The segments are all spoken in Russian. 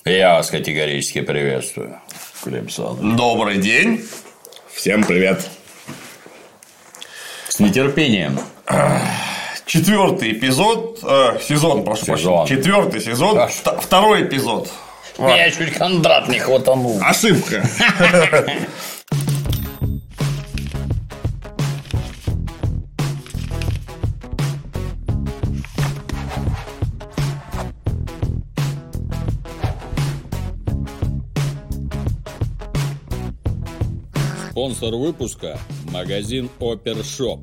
Я вас категорически приветствую, Глеб Александрович. Добрый день. Всем привет. С нетерпением. Четвертый эпизод. Сезон, прошу прощения. Четвертый сезон. Второй эпизод. Я чуть Кондрат не хватанул. Ошибка. Спонсор выпуска – магазин Опершоп.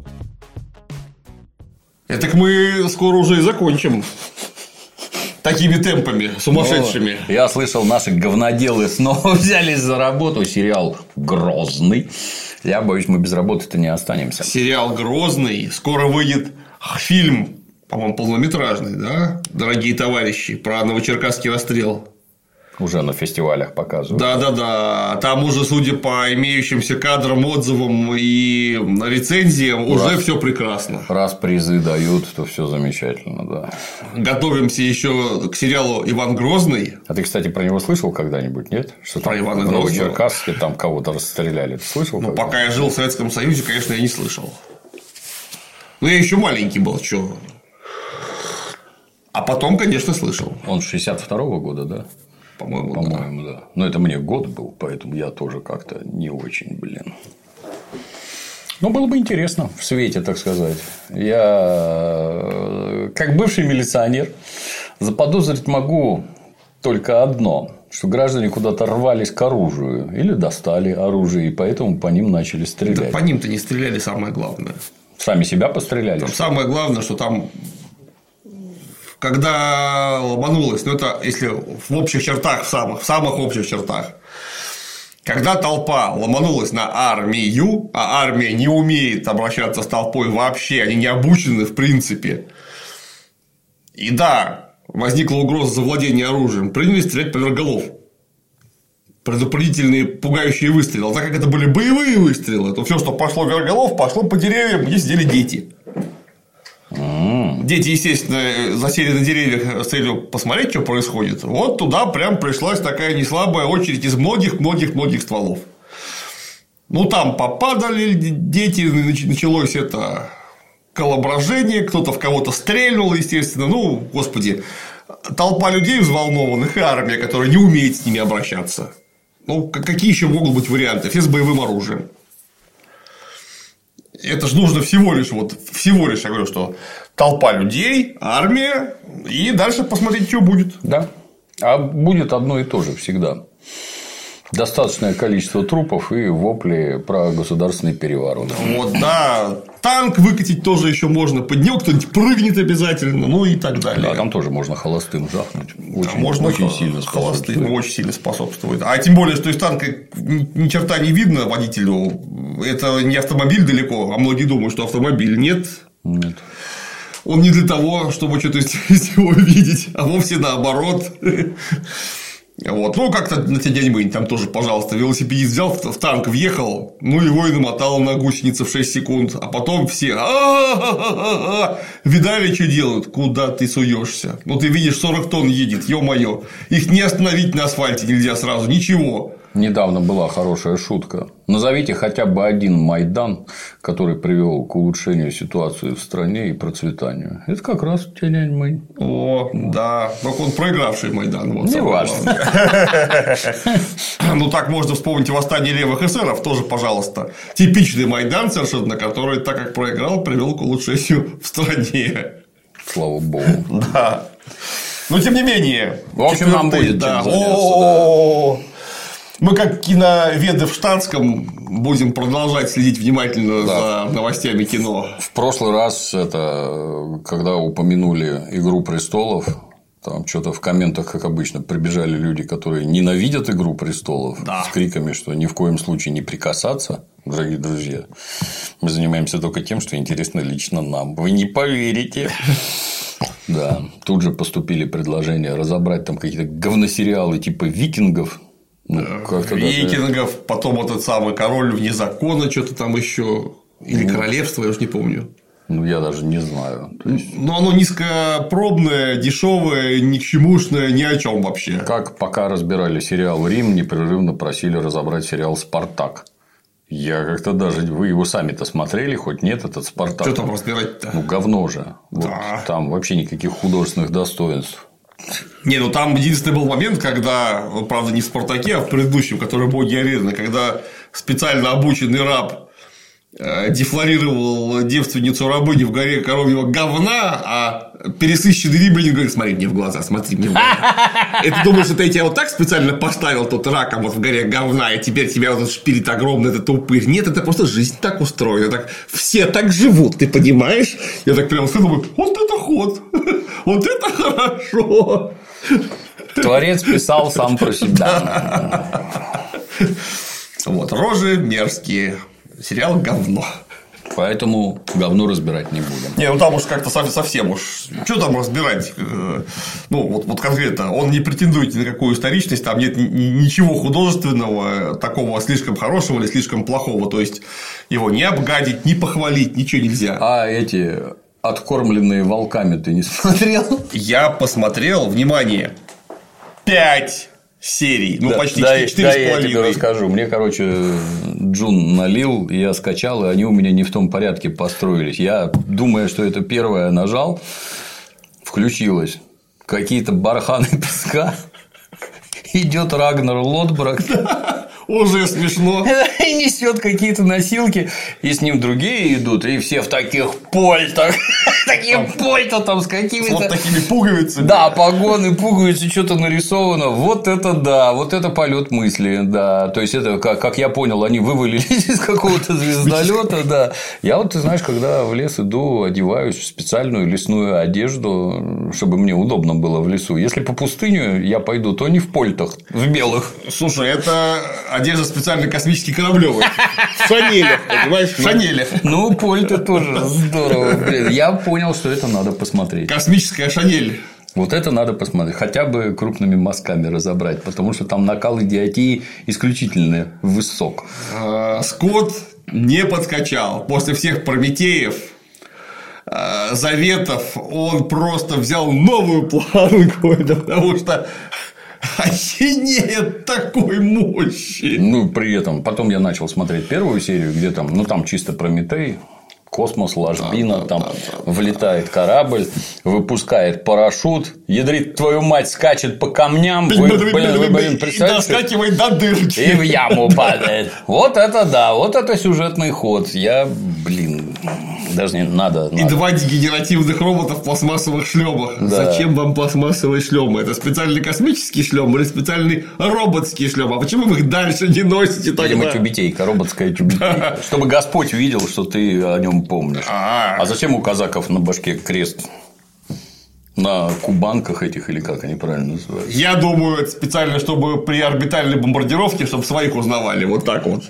Так мы скоро уже и закончим. Такими темпами сумасшедшими. Я слышал, наши говноделы снова взялись за работу. Сериал «Грозный». Я боюсь, мы без работы-то не останемся. Сериал «Грозный». Скоро выйдет фильм, по-моему, полнометражный, да? Дорогие товарищи, про Новочеркасский расстрел. Уже на фестивалях показывают. Да. Там уже, судя по имеющимся кадрам, отзывам и рецензиям, уже все прекрасно. Раз призы дают, то все замечательно, да. Готовимся еще к сериалу «Иван Грозный». А ты, кстати, про него слышал когда-нибудь, нет? Что про там Ивана в Грозного? Новочеркасске там кого-то расстреляли. Ты слышал? Ну, пока я жил в Советском Союзе, конечно, я не слышал. Но я еще маленький был, что. А потом, конечно, слышал. Он 62-го года, да? По-моему, да. Но это мне год был, поэтому я тоже как-то не очень, Ну, было бы интересно в свете, так сказать. Я, как бывший милиционер, заподозрить могу только одно, что граждане куда-то рвались к оружию или достали оружие, и поэтому по ним начали стрелять. Да по ним-то не стреляли, самое главное. Сами себя постреляли? Там самое главное, что там. Когда ломанулось, ну это если в общих чертах, в самых общих чертах, когда толпа ломанулась на армию, а армия не умеет обращаться с толпой вообще, они не обучены в принципе, и да, возникла угроза завладения оружием, приняли стрелять поверх голов. Предупредительные пугающие выстрелы. А так как это были боевые выстрелы, то все, что пошло вверх голов, пошло по деревьям, где сидели дети. Дети, естественно, засели на деревьях с целью посмотреть, что происходит. Вот туда прям пришлась такая неслабая очередь из многих стволов. Ну, там попадали дети, началось это колображение, кто-то в кого-то стрельнул, естественно. Ну, господи, толпа людей взволнованных и армия, которая не умеет с ними обращаться. Ну, какие еще могут быть варианты? Все с боевым оружием. Это же нужно всего лишь, я говорю, что толпа людей, армия, и дальше посмотреть, что будет. Да. А будет одно и то же всегда. Достаточное количество трупов и вопли про государственный переворот. Вот, да. Танк выкатить тоже еще можно. Под него кто-нибудь прыгнет обязательно, ну и так далее. Да, там тоже можно холостым жахнуть. Очень сильно холостым, очень сильно способствует. А тем более, что из танка ни черта не видно водителю. Это не автомобиль далеко, а многие думают, что автомобиль. Нет. Он не для того, чтобы что-то из него видеть, а вовсе наоборот. Вот. Ну, как-то на те день там тоже, пожалуйста, велосипедист взял, в танк въехал, ну, его и намотало на гусеницы в 6 секунд, а потом все видали, что делают, куда ты суешься. Ну, ты видишь, 40 тонн едет, ё-моё, их не остановить на асфальте нельзя сразу, ничего. Недавно была хорошая шутка. Назовите хотя бы один Майдан, который привел к улучшению ситуации в стране и процветанию. Это как раз Тяньаньмэнь. О, да. Только он проигравший Майдан. Вот не важно. Ну, так можно вспомнить восстание левых эсеров. Тоже, пожалуйста. Типичный Майдан совершенно, который, так как проиграл, привел к улучшению в стране. Слава богу. Да. Но тем не менее. В общем, нам будет чем заняться. Мы, как киноведы в штатском, будем продолжать следить внимательно за новостями кино. В прошлый раз, когда упомянули «Игру престолов», там что-то в комментах, как обычно, прибежали люди, которые ненавидят «Игру престолов», с криками, что ни в коем случае не прикасаться. Дорогие друзья, мы занимаемся только тем, что интересно лично нам. Вы не поверите. Да, тут же поступили предложения разобрать там какие-то говносериалы типа «Викингов». Викингов, потом этот самый король вне закона, что-то там еще. Или королевство, я уж не помню. Ну, я даже не знаю. То есть... Ну, оно низкопробное, дешевое, никчемушное, ни о чем вообще. Как пока разбирали сериал «Рим», непрерывно просили разобрать сериал «Спартак». Я как-то даже... Вы его сами-то смотрели, хоть нет, этот «Спартак»? Что там разбирать-то? Ну, говно же. Вот Да. там вообще никаких художественных достоинств. Не, ну там единственный был момент, когда, правда, не в «Спартаке», а в предыдущем, который боги арены, когда специально обученный раб дефлорировал девственницу рабыни в горе коровьего говна, а пересыщенный римлянин говорит: смотри мне в глаза, смотри мне в глаза. И ты думаешь, что я тебя вот так специально поставил тут раком вот в горе говна, и теперь тебя вот шпилит огромный этот упырь? Нет, это просто жизнь так устроена, так все так живут, ты понимаешь? Я так прямо думаю: вот это ход, вот это хорошо. Творец писал сам про себя. Вот, рожи мерзкие. Сериал говно. Поэтому говно разбирать не будем. Не, ну там уж как-то совсем уж. Что там разбирать? Ну, вот конкретно, он не претендует ни на какую историчность, там нет ничего художественного, такого слишком хорошего или слишком плохого. То есть его не обгадить, не похвалить, ничего нельзя. А эти откормленные волками ты не смотрел? Я посмотрел, внимание, 5 серий, ну, да, почти 4,5. Да, я тебе расскажу. Мне, короче, Джун налил, я скачал, и они у меня не в том порядке построились. Я, думая, что это первое, нажал, включилось. Какие-то барханы песка. Идет Рагнар Лодброк. Уже смешно. И несет какие-то носилки, и с ним другие идут, и все в таких пальтах. Такие пальто там с какими-то. Вот такими пуговицами. Да, погоны, пуговицы, что-то нарисовано. Вот это да, вот это полет мысли, да. То есть это, как я понял, они вывалились из какого-то звездолета, да. Я вот, ты знаешь, когда в лес иду, одеваюсь в специальную лесную одежду, чтобы мне удобно было в лесу. Если по пустыню я пойду, то не в пальтах, в белых. Слушай, это одежда специально космически кораблёвая. В шанелях, понимаешь? В шанелях. Ну, пальто тоже здорово, блин. Я понял, что это надо посмотреть. Космическая шанель. Вот это надо посмотреть. Хотя бы крупными мазками разобрать, потому что там накал идиотии исключительно высок. Скотт не подкачал. После всех Прометеев, Заветов, он просто взял новую планку, потому что нет такой мощи. Ну, при этом, потом я начал смотреть первую серию, где там, ну, там чисто Прометей, космос, ложбина, там влетает корабль, выпускает парашют, ядрит твою мать, скачет по камням, и доскакивает до дырки. И в яму падает. Вот это да, вот это сюжетный ход. Я, даже не надо. И 2 дегенеративных робота в пластмассовых шлемах. Да. Зачем вам пластмассовые шлемы? Это специальный космический шлем или специальный роботский шлем? А почему вы их дальше не носите тогда? Видимо, тюбетейка, роботская тюбетейка. Чтобы Господь видел, что ты о нем помнишь. А зачем у казаков на башке крест? На кубанках этих, или как они правильно называются? Я думаю, это специально, чтобы при орбитальной бомбардировке, чтобы своих узнавали. Вот так вот.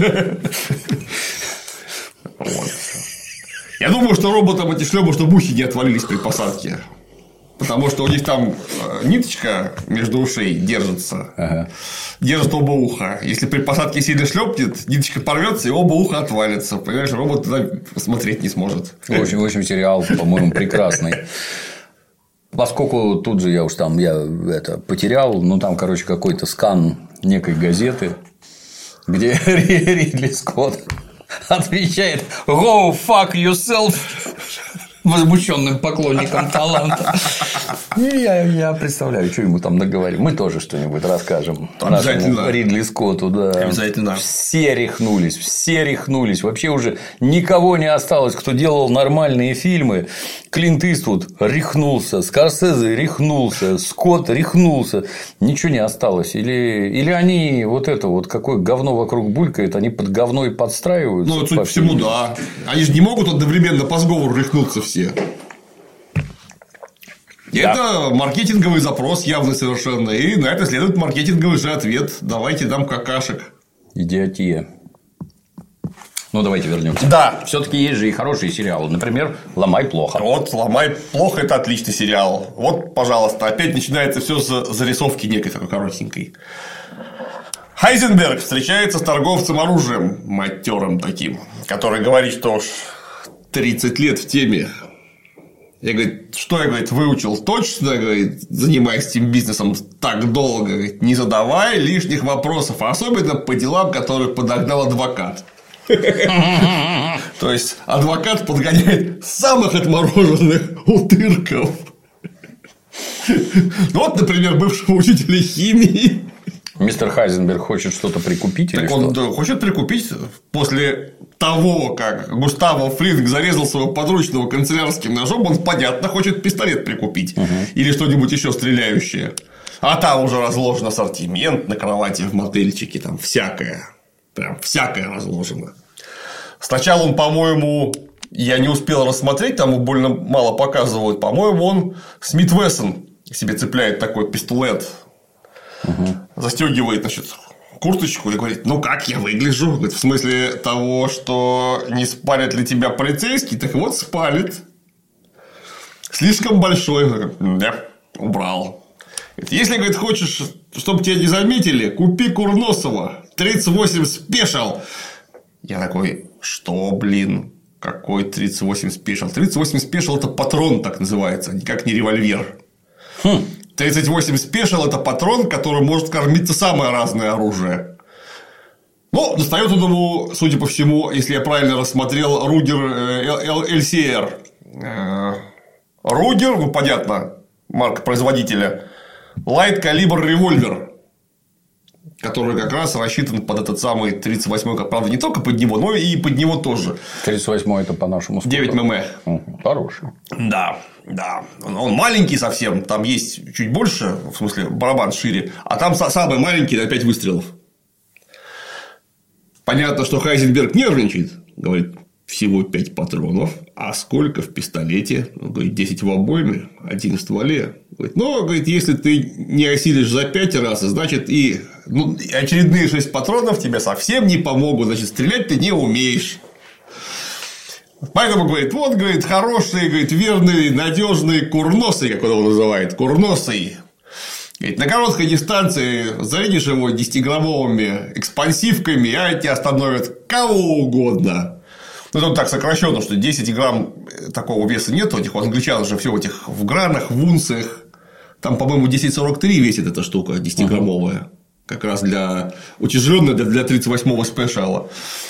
Я думаю, что роботам эти шлемы, чтобы ухи не отвалились при посадке. Потому что у них там ниточка между ушей держится. Держит оба уха. Если при посадке сильно шлепнет, ниточка порвется, и оба уха отвалятся. Понимаешь, робот тогда смотреть не сможет. В общем, сериал, по-моему, прекрасный. Поскольку тут же я уж там потерял, ну там, короче, какой-то скан некой газеты, где Ридли Скотт отвечает "Go fuck yourself" возмущенным поклонникам таланта. Я представляю, что ему там наговорили. Мы тоже что-нибудь расскажем. Обязательно. Ридли Скотту, да. Обязательно. Все рехнулись. Вообще уже никого не осталось, кто делал нормальные фильмы. Клинт Иствуд рехнулся, Скорсезе рехнулся, Скотт рехнулся. Ничего не осталось. Или они вот это вот, какое говно вокруг булькает, они под говно и подстраиваются. Ну, судя по всему, да. Они же не могут одновременно по сговору рехнуться все. Это маркетинговый запрос явный совершенно. И на это следует маркетинговый же ответ. Давайте дам какашек. Идиотия. Ну, давайте вернемся. Да. Все-таки есть же и хорошие сериалы. Например, «Ломай плохо». Вот «Ломай плохо» – это отличный сериал. Вот, пожалуйста, опять начинается все с зарисовки некой такой коротенькой. Хайзенберг встречается с торговцем оружием, матерым таким, который говорит, что уж 30 лет в теме. Я, говорит, что я, говорит, выучил точно, говорит, занимаясь этим бизнесом так долго, говорит, не задавай лишних вопросов, особенно по делам, которые подогнал адвокат. То есть адвокат подгоняет самых отмороженных утырков. Вот, например, бывшего учителя химии. Мистер Хайзенберг хочет что-то прикупить или что? Он хочет прикупить после того, как Густаво Фринг зарезал своего подручного канцелярским ножом, он, понятно, хочет пистолет прикупить. Или что-нибудь еще стреляющее. А там уже разложен ассортимент на кровати в мотельчике, там всякое. Прям всякое разложено. Сначала он, по-моему, я не успел рассмотреть, там его больно мало показывают. По-моему, он Смит Вессон себе цепляет такой пистолет. Застегивает, значит, курточку и говорит: ну как я выгляжу? Говорит, в смысле того, что не спалит ли тебя полицейский? Так вот, спалит. Слишком большой. Да, убрал. Говорит, если, говорит, хочешь, чтобы тебя не заметили, купи Курносова 38 спешл. Я такой: что, блин? Какой 38 спешл? 38 спешл – это патрон, так называется, никак не револьвер. 38 спешл – это патрон, который может кормиться самое разное оружие. Ну, достает он ему, судя по всему, если я правильно рассмотрел, Ругер LCR. Ругер, ну, понятно, марка производителя. Light Caliber револьвер, который как раз рассчитан под этот самый 38-й, правда, не только под него, но и под него тоже. 38-й – это по-нашему сколько? 9 мм. Хороший. Да. Да, он маленький совсем, там есть чуть больше, в смысле барабан шире, а там самый маленький на 5 выстрелов. Понятно, что Хайзенберг нервничает, говорит, всего 5 патронов, а сколько в пистолете? Он говорит, 10 в обойме, 1 в стволе. Говорит, ну, говорит, если ты не осилишь за 5 раз, значит, и очередные 6 патронов тебе совсем не помогут, значит, стрелять ты не умеешь. Поэтому, говорит, вот, говорит, хороший, говорит, верный, надежный курносый, как он его называет, курносый. Говорит, на короткой дистанции зарядишь его 10-граммовыми экспансивками, а тебя остановят кого угодно. Ну, тут так сокращенно, что 10 грамм такого веса нет у этих, у англичан уже все этих в гранах, в унциях. Там, по-моему, 10,43 весит эта штука 10-граммовая. Как раз для утяжеленная для 38-го спешала.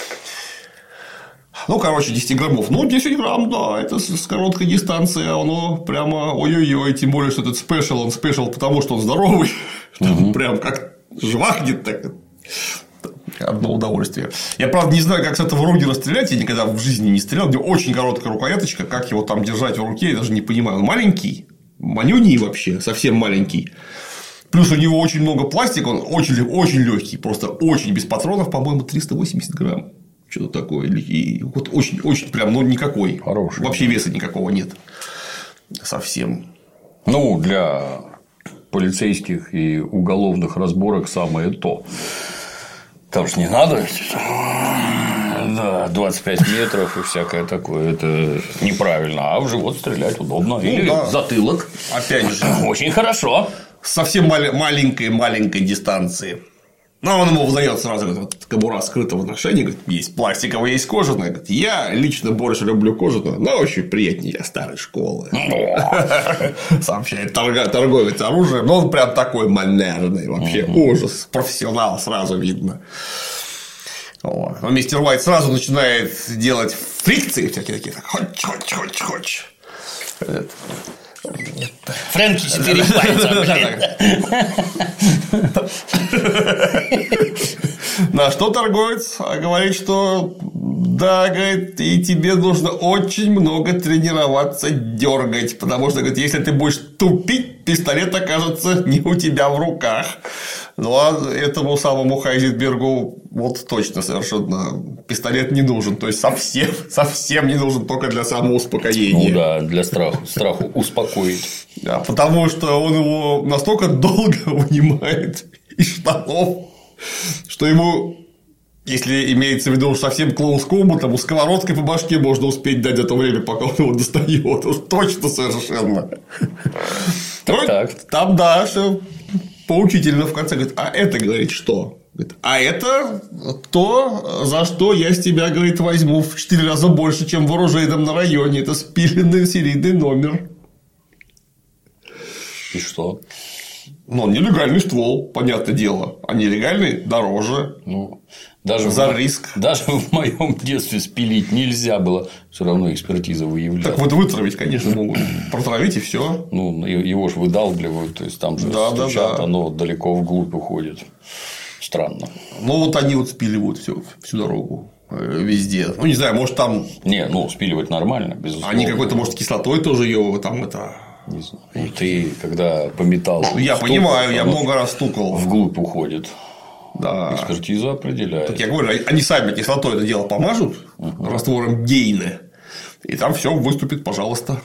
Ну, короче, 10 граммов. Ну, 10 грамм, да, это с короткой дистанции, оно прямо ой-ой-ой. Тем более, что этот спешл, он спешл потому, что он здоровый. Прям как жвахнет так. Одно удовольствие. Я, правда, не знаю, как с этого Ругера стрелять. Я никогда в жизни не стрелял. У него очень короткая рукояточка. Как его там держать в руке, я даже не понимаю. Он маленький, манюний вообще, совсем маленький. Плюс у него очень много пластика, он очень легкий, просто очень без патронов, по-моему, 380 грамм. Что-то такое. И вот очень прям, ну, никакой. Хороший. Вообще веса никакого нет. Совсем. Ну, для полицейских и уголовных разборок самое то. Там ж не надо. Да, 25 метров и всякое такое. Это неправильно. А в живот стрелять удобно. Или в затылок. Опять же. Очень хорошо. С совсем маленькой дистанции. Но он ему выдает сразу, вот, кобура скрытого ношения, говорит, есть пластиковая, есть кожаная. Говорит, я лично больше люблю кожаную, но очень приятнее, я старой школы. Сообщает торговец оружием. Но он прям такой манерный, вообще ужас. Профессионал, сразу видно. Но мистер Уайт сразу начинает делать фрикции всякие такие. Хоч. Фрэнки 4 пальца. На что торговец говорит, что да, говорит, и тебе нужно очень много тренироваться дергать, потому что, говорит, если ты будешь тупить, пистолет окажется не у тебя в руках. Ну, а этому самому Хайзенбергу вот точно совершенно пистолет не нужен. То есть совсем не нужен, только для самоуспокоения. Ну да, для страху успокоить. Да, потому что он его настолько долго вынимает из штанов, что ему, если имеется в виду уж совсем клоус-комбо, там сковородкой по башке можно успеть дать за то время, пока он его достает. Уж точно совершенно. Так. Там, да, что поучительно в конце говорит, а это, говорит, что? А это то, за что я с тебя, говорит, возьму в 4 раза больше, чем в оружейном на районе. Это спиленный серийный номер. И что? Ну, нелегальный ствол, понятное дело. А нелегальный дороже. Ну, даже за риск. Даже в моем детстве спилить нельзя было. Все равно экспертиза выявляла. Так вот вытравить, конечно, могут. Протравить и все. Ну, его же выдалбливают, то есть там же стучат, оно далеко вглубь уходит. Странно. Ну, вот они вот спиливают всю дорогу. Везде. Ну, не знаю, может там. Не, ну, спиливать нормально, безусловно. Они какой-то, может, кислотой тоже ее там это. Не знаю. Ну, ты когда по металлу. Я понимаю, я много раз стукал. Вглубь уходит. Да. Экспертиза определяет. Так я говорю, они сами кислотой это дело помажут раствором гейны, и там все выступит, пожалуйста.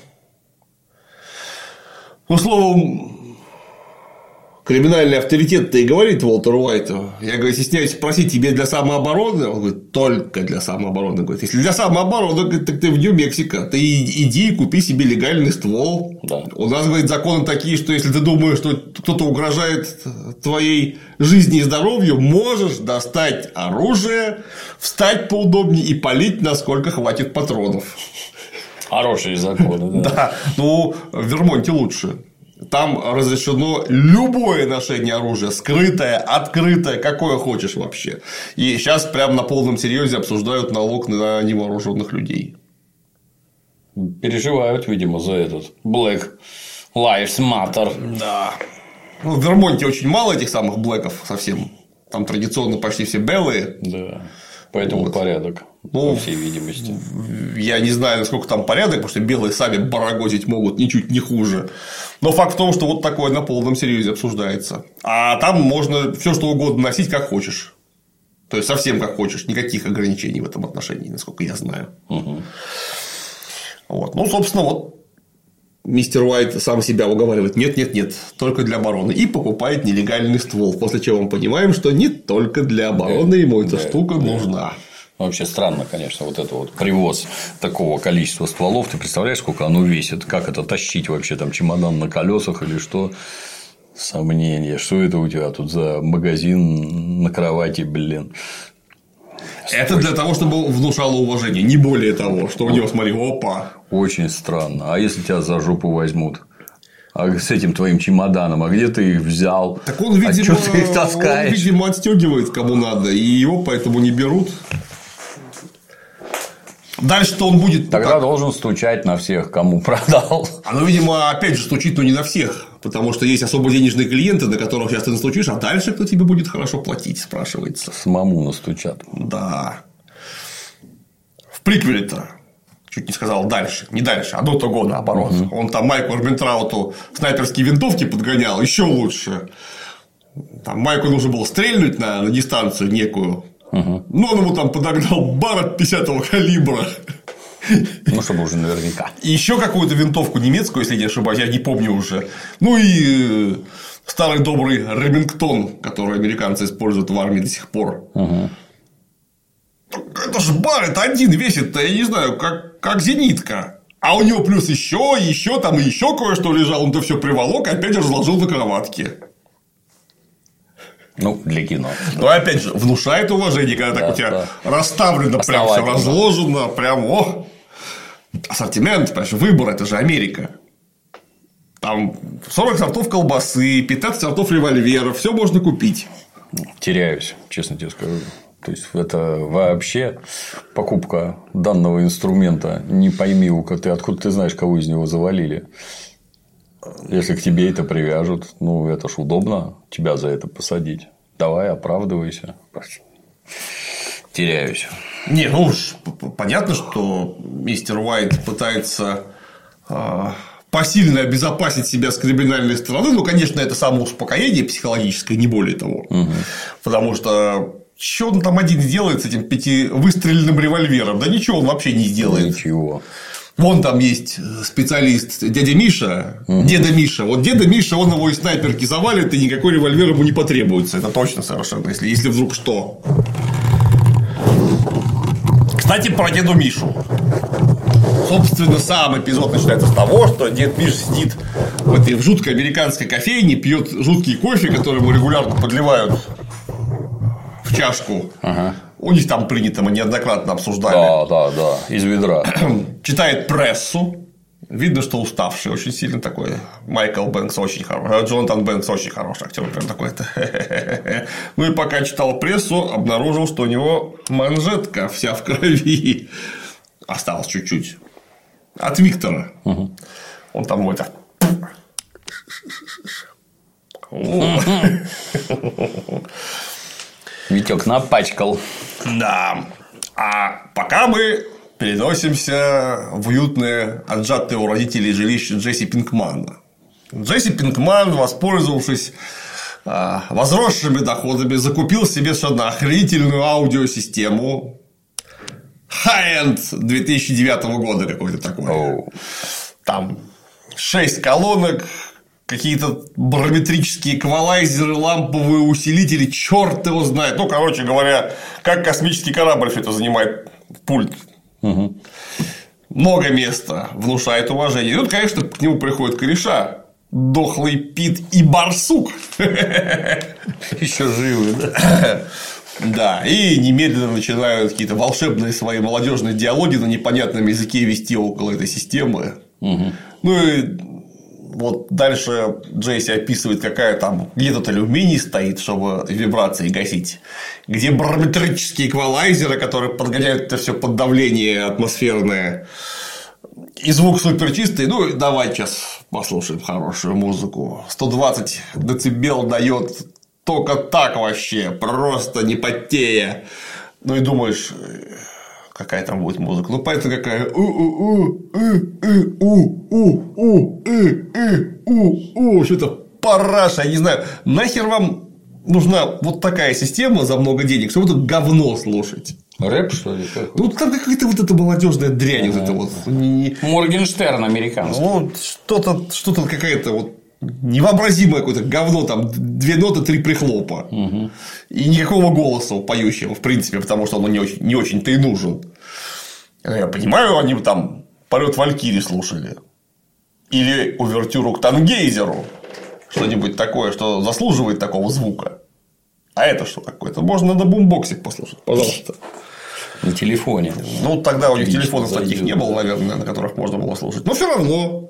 Ну, словом, криминальный авторитет-то и говорит Уолтеру Уайту. Я, говорю, стесняюсь спросить, тебе для самообороны? Он говорит, только для самообороны. Говорит, если для самообороны, говорит, так ты в Нью-Мексико. Ты иди и купи себе легальный ствол. Да. У нас, говорит, законы такие, что если ты думаешь, что кто-то угрожает твоей жизни и здоровью, можешь достать оружие, встать поудобнее и палить, насколько хватит патронов. Хорошие законы, да. Да. Ну, в Вермонте лучше. Там разрешено любое ношение оружия, скрытое, открытое, какое хочешь вообще. И сейчас прям на полном серьезе обсуждают налог на невооруженных людей. Переживают, видимо, за этот Black Lives Matter. Да. Ну, в Вермонте очень мало этих самых блэков совсем. Там традиционно почти все белые. Да. Поэтому вот. Порядок, по всей видимости. Я не знаю, насколько там порядок, потому что белые сами барагозить могут ничуть не хуже. Но факт в том, что вот такое на полном серьезе обсуждается. А там можно все что угодно носить, как хочешь. То есть совсем как хочешь. Никаких ограничений в этом отношении, насколько я знаю. Угу. Вот. Ну, собственно, вот мистер Уайт сам себя уговаривает: нет, только для обороны. И покупает нелегальный ствол. После чего мы понимаем, что не только для обороны ему эта штука нужна. Вообще странно, конечно, вот это вот привоз такого количества стволов. Ты представляешь, сколько оно весит? Как это тащить вообще? Там чемодан на колесах или что? Сомнения. Что это у тебя тут за магазин на кровати, блин? Это для того, чтобы внушало уважение, не более того, что у него, смотри, опа. Очень странно. А если тебя за жопу возьмут? А с этим твоим чемоданом, а где ты их взял? Так он, видимо, отстегивает кому надо, и его поэтому не берут. Дальше-то он будет. Тогда должен стучать на всех, кому продал. Оно, видимо, опять же стучит, но не на всех. Потому что есть особо денежные клиенты, на которых сейчас ты настучишь, а дальше кто тебе будет хорошо платить, спрашивается. Самому настучат. Да. В приквеле-то. Чуть не сказал дальше. Не дальше, а до того, наоборот. Он там Майку Арментрауту снайперские винтовки подгонял, еще лучше. Там Майку нужно было стрельнуть на дистанцию некую. Но он ему там подогнал Барретт 50-го калибра. Ну, чтобы уже наверняка. И еще какую-то винтовку немецкую, если не ошибаюсь, я не помню уже. Ну и старый добрый Ремингтон, который американцы используют в армии до сих пор. Это же Барретт один весит-то, я не знаю, как зенитка. А у него плюс еще там и еще кое-что лежало, он-то все приволок и опять же разложил на кроватке. Ну, для кино. Но опять же, внушает уважение, когда так у тебя расставлено, прям все разложено, прям ассортимент, понимаешь, выбор, это же Америка. Там 40 сортов колбасы, 15 сортов револьверов, все можно купить. Теряюсь, честно тебе скажу. То есть это вообще покупка данного инструмента, не пойми, откуда ты знаешь, кого из него завалили. Если к тебе это привяжут, ну, это ж удобно тебя за это посадить. Давай, оправдывайся. Теряюсь. Не, ну уж понятно, что мистер Уайт пытается посильно обезопасить себя с криминальной стороны. Ну, конечно, это самоуспокоение психологическое, не более того. Потому что что он там один делает с этим 5-выстреленным револьвером? Да ничего он вообще не сделает. Ничего. Вон там есть специалист дядя Миша, деда Миша. Вот деда Миша, он его из снайперки завалит, и никакой револьвер ему не потребуется. Это точно совершенно, если вдруг что. Кстати, про деду Мишу. Собственно, сам эпизод начинается с того, что дед Миша сидит в этой жуткой американской кофейне, пьет жуткий кофе, который ему регулярно подливают в чашку. У них там принято, мы неоднократно обсуждали. Да, из ведра. Читает прессу. Видно, что уставший очень сильно такой. Майкл Бэнкс очень хороший. Джонатан Бэнкс очень хороший актер. Прям такой-то. Ну и пока читал прессу, обнаружил, что у него манжетка вся в крови. Осталось чуть-чуть. От Виктора. Он там это. Витек напачкал. Да. А пока мы переносимся в уютное, отжатое у родителей жилище Джесси Пинкмана. Джесси Пинкман, воспользовавшись возросшими доходами, закупил себе совершенно охренительную аудиосистему. High-end 2009 года какой-то такой. Там 6 колонок, какие-то барометрические эквалайзеры, ламповые усилители, черт его знает. Ну, короче говоря, как космический корабль все это занимает пульт. Много места, внушает уважение. И тут, конечно, к нему приходят кореша. Дохлый Пит и Барсук. Еще живы, да? Да, и немедленно начинают какие-то волшебные свои молодежные диалоги на непонятном языке вести около этой системы. Ну и вот дальше Джесси описывает, какая там где тут алюминий стоит, чтобы вибрации гасить, где барометрические эквалайзеры, которые подгоняют это все под давление атмосферное, и звук супер чистый. Ну, давай сейчас послушаем хорошую музыку. 120 децибел дает только так вообще, просто не потея. Ну и думаешь, какая там будет музыка? Ну, понятно, какая. Что-то параша, я не знаю. Нахер вам нужна вот такая система за много денег, чтобы это говно слушать? Рэп, что ли? Ну, там какая-то вот эта молодежная дрянь. Вот это вот. Моргенштерн американский. Ну, что-то какая-то вот невообразимое какое-то говно, там 2 ноты, 3 прихлопа. И никакого голоса поющего, в принципе, потому что он не очень-то и нужен. Я понимаю, они там полет Валькирии слушали. Или увертюру к Тангейзеру. Что-нибудь такое, что заслуживает такого звука. А это что такое-то? Можно на бумбоксе послушать, пожалуйста. На телефоне. Ну, тогда у них телефонов таких не было, наверное, на которых можно было слушать. Но все равно.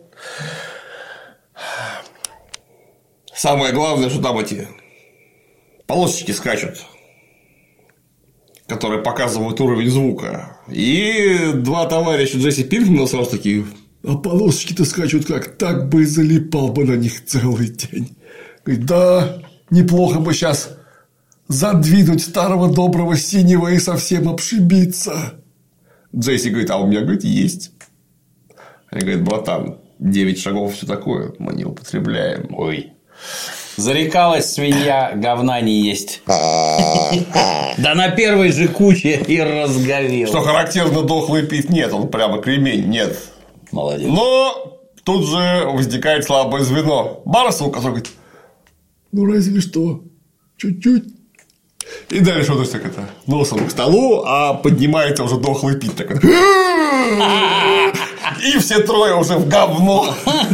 Самое главное, что там эти полосочки скачут, которые показывают уровень звука. И 2 товарища Джесси Пинкмана сразу такие: а полосочки-то скачут как? Так бы и залипал бы на них целый день. Говорит: да, неплохо бы сейчас задвинуть старого доброго синего и совсем обшибиться. Джесси говорит: а у меня, говорит, есть. Они говорят: братан, 9 шагов, все такое мы не употребляем. Ой. Зарекалась свинья, говна не есть. Да на первой же куче и разговел. Что характерно, дохлый Пит нет, он прямо кремень, нет. Молодец. Но тут же возникает слабое звено. Барсук, который говорит: ну разве что, чуть-чуть. И дальше он так это носом к столу, а поднимается уже дохлый Пит такой. И все трое уже в говно.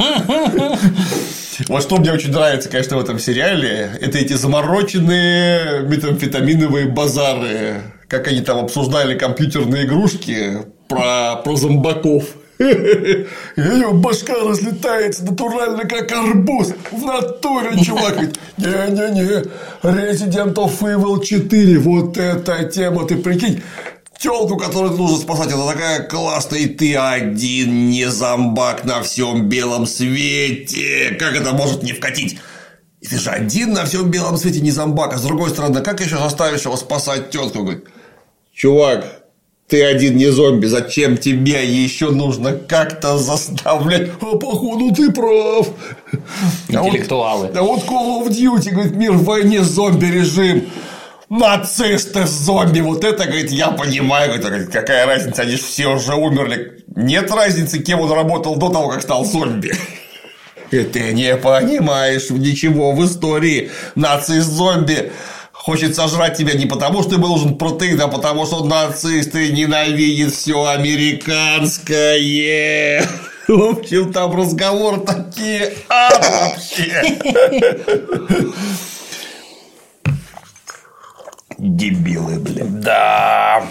Вот что мне очень нравится, конечно, в этом сериале, это эти замороченные метамфетаминовые базары, как они там обсуждали компьютерные игрушки про зомбаков. Ее башка разлетается натурально, как арбуз. В натуре, чувак. Не-не-не. Resident of Evil 4. Вот эта тема, ты прикинь. Тёлку, которую нужно спасать, это такая классная, и ты один не зомбак на всем белом свете. Как это может не вкатить? И ты же один на всем белом свете не зомбак. А с другой стороны, как еще заставишь его спасать тетку? Говорит: чувак, ты один не зомби, зачем тебе еще нужно как-то заставлять? А походу ты прав. Интеллектуалы. А вот Call of Duty, говорит, мир в войне, зомби-режим. Нацисты, зомби, вот это, говорит, я понимаю, говорит, какая разница, они же все уже умерли. Нет разницы, кем он работал до того, как стал зомби. И ты не понимаешь ничего в истории. Нацист-зомби хочет сожрать тебя не потому, что ему нужен протеин, а потому, что нацист и ненавидит все американское. В общем, там разговор такие вообще. Дебилы, блин. Да.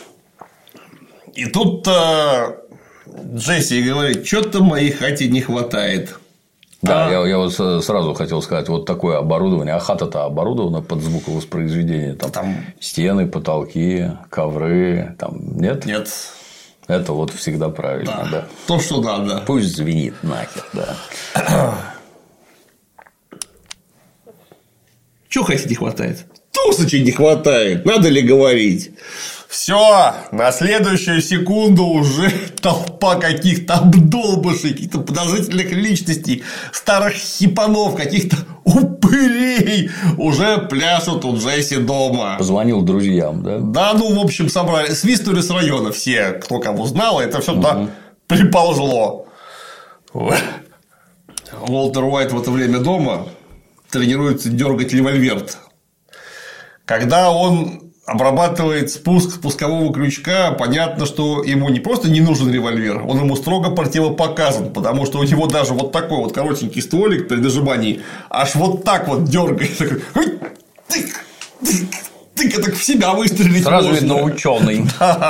И тут Джесси говорит, что-то моей хате не хватает. Да, я вот сразу хотел сказать, вот такое оборудование, а хата-то оборудована под звуковоспроизведение, там стены, потолки, ковры, там нет? Нет. Это вот всегда правильно, да. То, что надо. Пусть звенит нахер, да. Чего хате не хватает? Тусочи не хватает, надо ли говорить? Все, на следующую секунду уже толпа каких-то обдолбышей, каких-то подозрительных личностей, старых хипанов, каких-то упырей уже пляшут у Джесси дома. Позвонил друзьям, да? Да, ну, в общем, собрали. Свистнули с района все, кто кого знал, это все туда приползло. Уолтер Уайт в это время дома тренируется дергать револьвер. Когда он обрабатывает спуск спускового крючка, понятно, что ему не просто не нужен револьвер, он ему строго противопоказан, потому что у него даже вот такой вот коротенький стволик при нажимании аж вот так вот дергает. Тык, так в себя выстрелить. Сразу видно ученый.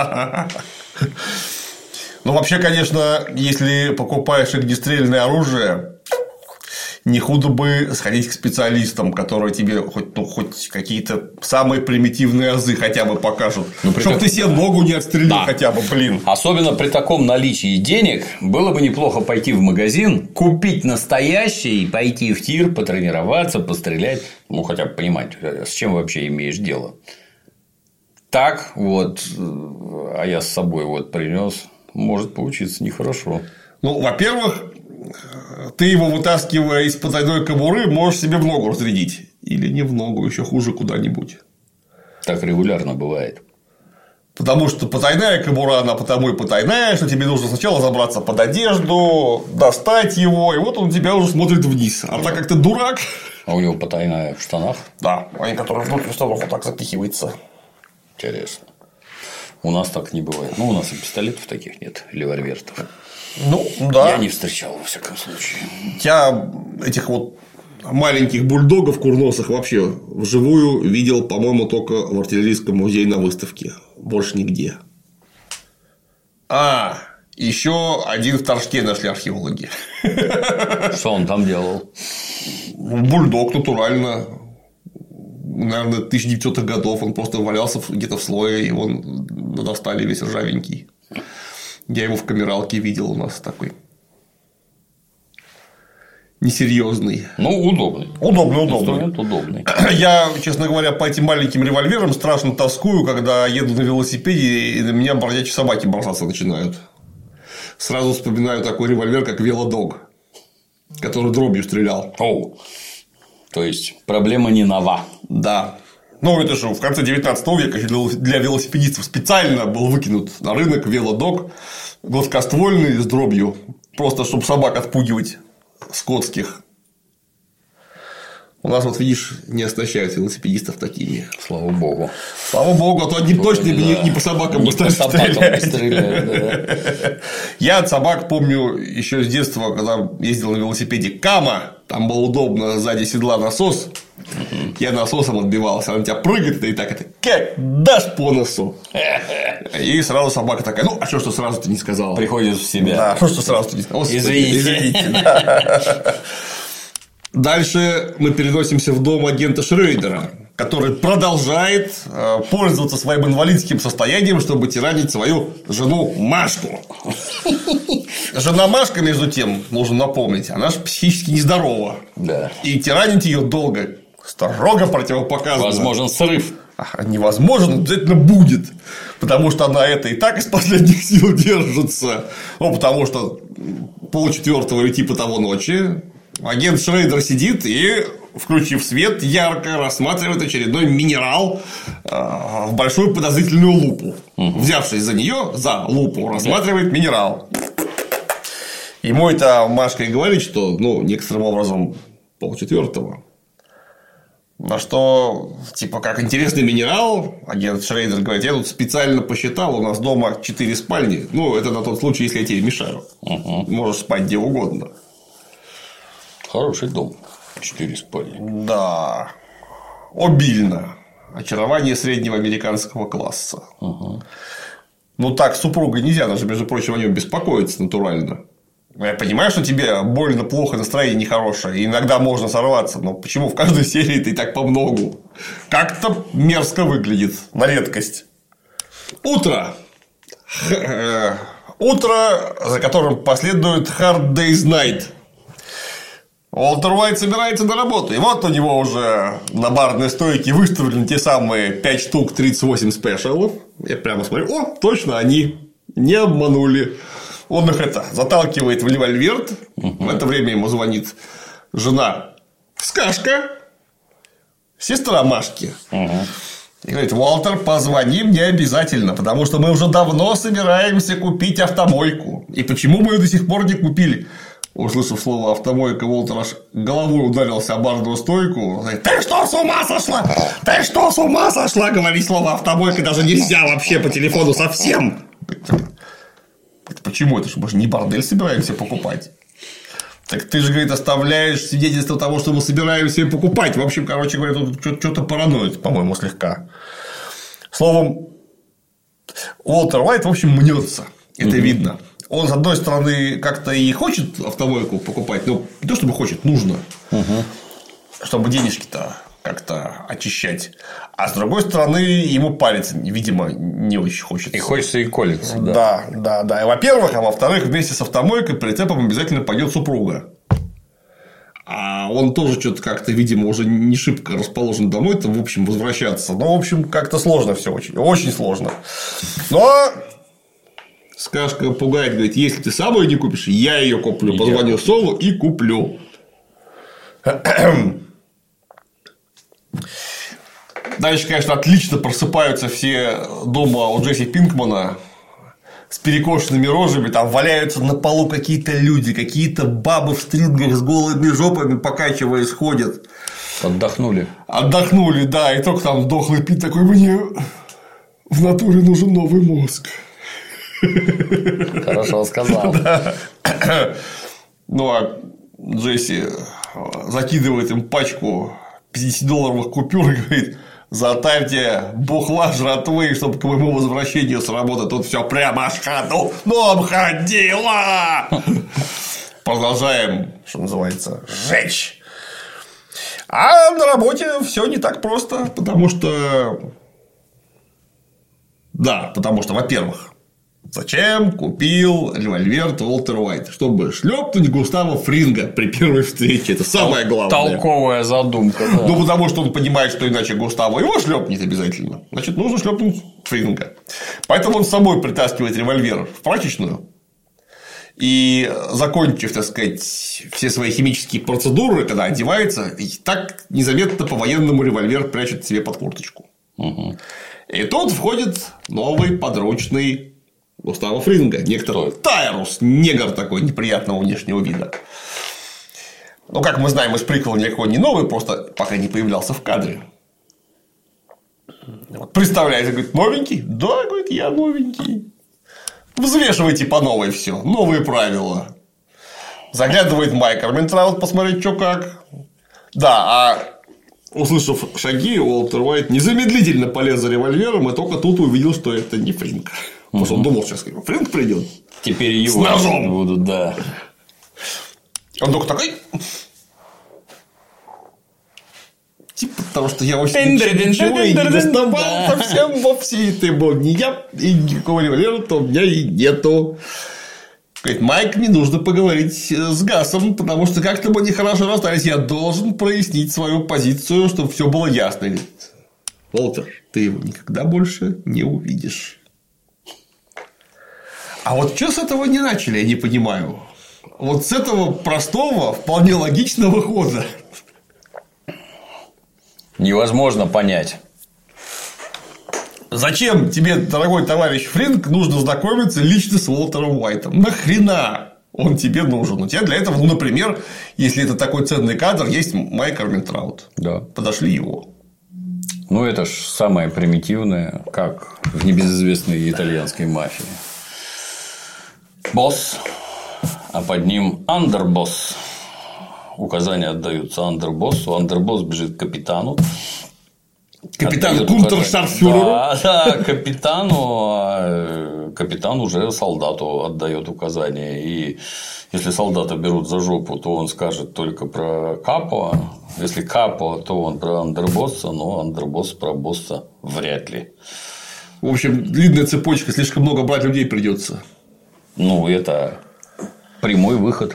Ну, вообще, конечно, если покупаешь огнестрельное оружие, не худо бы сходить к специалистам, которые тебе хоть какие-то самые примитивные азы хотя бы покажут. Чтобы ты себе ногу не отстрелил хотя бы, блин. Особенно при таком наличии денег было бы неплохо пойти в магазин, купить настоящий, пойти в тир, потренироваться, пострелять. Ну, хотя бы понимать, с чем вообще имеешь дело. Так вот, а я с собой вот принес, может получиться нехорошо. Ну, во-первых, ты его, вытаскивая из потайной кобуры, можешь себе в ногу разрядить. Или не в ногу, еще хуже куда-нибудь. Так регулярно бывает. Потому что потайная кобура, она потому и потайная, что тебе нужно сначала забраться под одежду, достать его, и вот он тебя уже смотрит вниз. А так как ты дурак. А у него потайная в штанах? Да, они, которые внутрь штанов вот так запихиваются. Интересно. У нас так не бывает. Ну, у нас и пистолетов таких нет, револьверов. Ну, да. Я не встречал, во всяком случае. Я этих вот маленьких бульдогов курносых вообще вживую видел, по-моему, только в артиллерийском музее на выставке. Больше нигде. Еще один в Торжке нашли археологи. Что он там делал? Бульдог натурально. Наверное, 1900-х годов. Он просто валялся где-то в слое, и он достали весь ржавенький. Я его в камералке видел у нас такой. Несерьезный. Ну, удобный. Удобный. Инструмент удобный. Я, честно говоря, по этим маленьким револьверам страшно тоскую, когда еду на велосипеде, и на меня бродячие собаки бросаться начинают. Сразу вспоминаю такой револьвер, как Велодог, который дробью стрелял. О, то есть проблема не нова. Да. Ну, это же в конце 19 века для велосипедистов специально был выкинут на рынок Велодог гладкоствольный с дробью, просто чтобы собак отпугивать скотских. У нас, вот видишь, не оснащают велосипедистов такими. Слава богу. Слава богу, а то одни точно не по собакам бы стали стрелять. Я от собак помню еще с детства, когда ездил на велосипеде Кама, там было удобно, сзади седла насос. Я насосом отбивался, она тебя прыгает, и так это как дашь по носу. И сразу собака такая: ну, а что сразу ты не сказала? Приходишь в себя. Да, что сразу ты не сказала? Извините. Дальше мы переносимся в дом агента Шрёдера, который продолжает пользоваться своим инвалидским состоянием, чтобы тиранить свою жену Машку. Жена Машка, между тем, нужно напомнить, она же психически нездорова. Да. И тиранить ее долго строго противопоказано. Возможен срыв. Невозможно, обязательно будет. Потому что она это и так из последних сил держится. Ну, потому что 3:30 или типа того ночи агент Шрёдер сидит и, включив свет, ярко рассматривает очередной минерал в большую подозрительную лупу. Взявшись за нее, за лупу, рассматривает минерал. Ему это Машка и говорит, что, ну, некоторым образом 3:30. На что, типа, как интересный минерал, агент Шрёдер говорит: я тут специально посчитал, у нас дома 4 спальни. Ну, это на тот случай, если я тебе мешаю. Можешь спать где угодно. Хороший дом. 4 спальни. Да. Обильно. очарование среднего американского класса. Ну, так с супругой нельзя, даже, между прочим, о нем беспокоиться натурально. Я понимаю, что тебе больно, плохо, настроение нехорошее, и иногда можно сорваться, но почему в каждой серии ты так по многу? Как-то мерзко выглядит, на редкость. Утро. Утро, за которым последует Hard Day's Night. Уолтер Уайт собирается на работу, и вот у него уже на барной стойке выставлены те самые 5 штук 38 спешалов. Я прямо смотрю, о, точно они, не обманули. Он их заталкивает в револьвер. В это время ему звонит жена Скашка, сестра Машки. И говорит: Уолтер, позвони мне обязательно, потому что мы уже давно собираемся купить автомойку. И почему мы ее до сих пор не купили? Услышав слово автомойка, Уолтер аж головой ударился о барную стойку. Говорит: ты что, с ума сошла? Ты что, с ума сошла? Говорить слово автомойка даже нельзя вообще по телефону совсем. Почему? Это же мы же не бордель собираемся покупать. Так ты же, говорит, оставляешь свидетельство того, что мы собираемся ее покупать. В общем, короче говоря, тут что-то параноид, по-моему, слегка. Словом, Уолтер Уайт, в общем, мнется. Это видно. Он, с одной стороны, как-то и хочет автомойку покупать, но не то чтобы хочет, нужно. Чтобы денежки-то как-то очищать. А с другой стороны, ему париться, видимо, не очень хочется. И хочется и колется. Да. И, во-первых, а во-вторых, вместе с автомойкой прицепом обязательно пойдет супруга. А он тоже что-то как-то, видимо, уже не шибко расположен домой, там, в общем, возвращаться. Ну, в общем, как-то сложно все очень. Очень сложно. Но Скашка пугает, говорит: если ты сам ее не купишь, я ее куплю. Позвоню Солу и куплю. Дальше, конечно, отлично просыпаются все дома у Джесси Пинкмана с перекошенными рожами. Там валяются на полу какие-то люди, какие-то бабы в стрингах с голыми жопами, покачиваясь, ходят. Отдохнули, да. И только там дохлый Пит такой: мне в натуре нужен новый мозг. Хорошо сказал. Ну, а Джесси закидывает им пачку $50 купюр и говорит: затарьте бухла, жратвы, чтобы к моему возвращению с работы тут все прямо аж ходуном ходило. Продолжаем, что называется, сжечь. А на работе все не так просто, потому что, во-первых, зачем купил револьвер Уолтер Уайт? Чтобы шлепнуть Густава Фринга при первой встрече. Это самое главное. Толковая задумка. Да. Ну, потому что он понимает, что иначе Густаво его шлепнет обязательно. Значит, нужно шлепнуть Фринга. Поэтому он с собой притаскивает револьвер в прачечную. И, закончив, так сказать, все свои химические процедуры, когда одевается, и так незаметно по-военному револьвер прячет себе под курточку. И тут входит новый подручный Густава Фринга, некто Тайрус, негр такой неприятного внешнего вида. Ну, как мы знаем, из приквела никакой не новый, просто пока не появлялся в кадре. Вот, представляете, говорит: новенький? Да, говорит, я новенький. Взвешивайте по новой все, новые правила. Заглядывает Майк Арминтраут посмотреть, что как. Да, а услышав шаги, Уолтер Уайт незамедлительно полез за револьвером и только тут увидел, что это не Фринг. Потому что он думал, сейчас Фринг придет. Теперь его с ножом будут, да. Он только такой. Типа того, что я вообще ничего и не доставал совсем вовсе. И ты был не я, и никакого револьвера-то у меня и нету. Говорит: Майк, мне нужно поговорить с Гасом, потому что как-то мы нехорошо расстались. Я должен прояснить свою позицию, чтобы все было ясно. Говорит: Уолтер, ты его никогда больше не увидишь. А вот что с этого не начали, я не понимаю. Вот с этого простого, вполне логичного хода. Невозможно понять. Зачем тебе, дорогой товарищ Фринг, нужно знакомиться лично с Уолтером Уайтом? Нахрена он тебе нужен? У тебя для этого, например, если это такой ценный кадр, есть Майк Арминтраут. Да. Подошли его. Ну, это ж самое примитивное, как в небезызвестной итальянской мафии. Босс, а под ним андербосс. Указания отдаются андербоссу. Андербосс бежит к капитану. Капитан Кунтершарфюреру. Да, капитан уже солдату отдает указания. И если солдата берут за жопу, то он скажет только про капо. Если капо, то он про андербосса, но андербосс про босса вряд ли. В общем, длинная цепочка, слишком много брать людей придется. Ну, это прямой выход.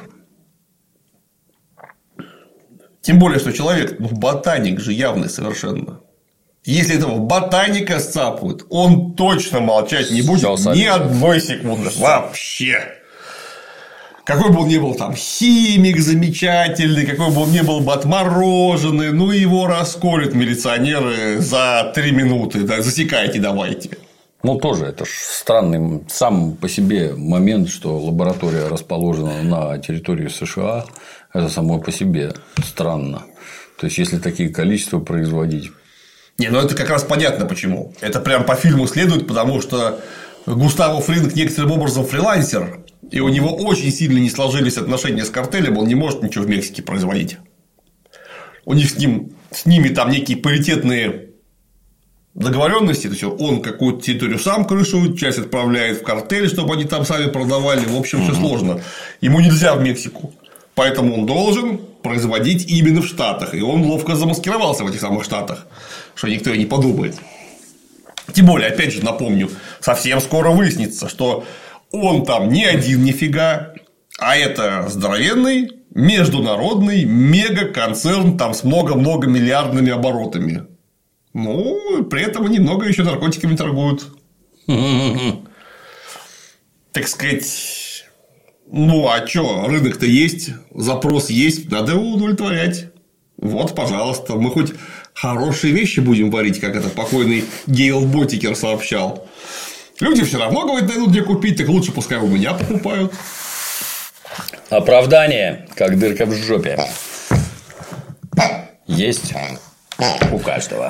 Тем более, что человек, ботаник же явный совершенно. Если этого ботаника сцапают, он точно молчать не будет ни одной секунды. Вообще. Какой бы он ни был там химик замечательный, какой бы он ни был бы отмороженный, ну его расколют милиционеры за 3 минуты. Да, засекайте давайте. Ну, тоже это ж странный сам по себе момент, что лаборатория расположена на территории США. Это само по себе странно. То есть, если такие количества производить. Не, ну это как раз понятно почему. Это прям по фильму следует, потому что Густаво Фринг некоторым образом фрилансер, и у него очень сильно не сложились отношения с картелем, он не может ничего в Мексике производить. У них с ними там некие паритетные договоренности, то есть он какую-то территорию сам крышует, часть отправляет в картель, чтобы они там сами продавали. В общем, все сложно. Ему нельзя в Мексику. Поэтому он должен производить именно в Штатах. И он ловко замаскировался в этих самых Штатах, что никто и не подумает. Тем более, опять же, напомню, совсем скоро выяснится, что он там не один нифига, а это здоровенный международный мегаконцерн там с много-много-миллиардными оборотами. Ну, при этом они много еще наркотиками торгуют. Так сказать, ну а что, рынок-то есть, запрос есть, надо его удовлетворять. Вот, пожалуйста, мы хоть хорошие вещи будем варить, как это покойный Гейл Ботикер сообщал. Люди все равно, говорят, найдут где купить, так лучше пускай у меня покупают. Оправдание, как дырка в жопе. Есть у каждого.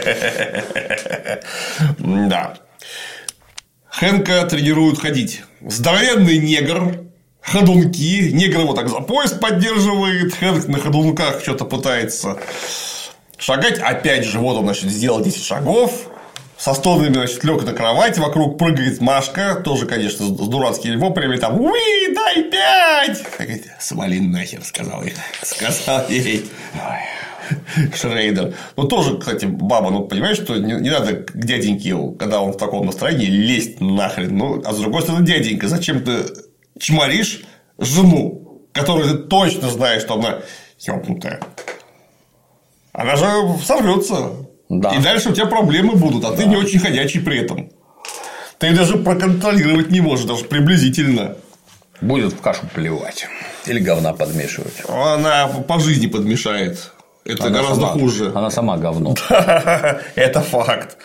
Да. Хэнка тренируют ходить. Здоровенный негр, ходунки. Негр его так за пояс поддерживает. Хэнк на ходунках что-то пытается шагать. Опять же, вот он, значит, сделал 10 шагов. Со стонами, значит, лег на кровать. Вокруг прыгает Машка. Тоже, конечно, с дурацкими воплями. Там, уи, дай 5. Свали нахер, сказал ей. Шрейдер. Ну, тоже, кстати, баба, ну, понимаешь, что не надо к дяденьке, когда он в таком настроении, лезть нахрен. Ну, а с другой стороны, дяденька, зачем ты чморишь жену, которую ты точно знаешь, что она ёбнутая? Она же сорвется. Да. И дальше у тебя проблемы будут, а ты не очень ходячий при этом. Ты даже проконтролировать не можешь, даже приблизительно. Будет в кашу плевать. Или говна подмешивать. Она по жизни подмешает. Это она гораздо хуже. Она сама говно. Это факт.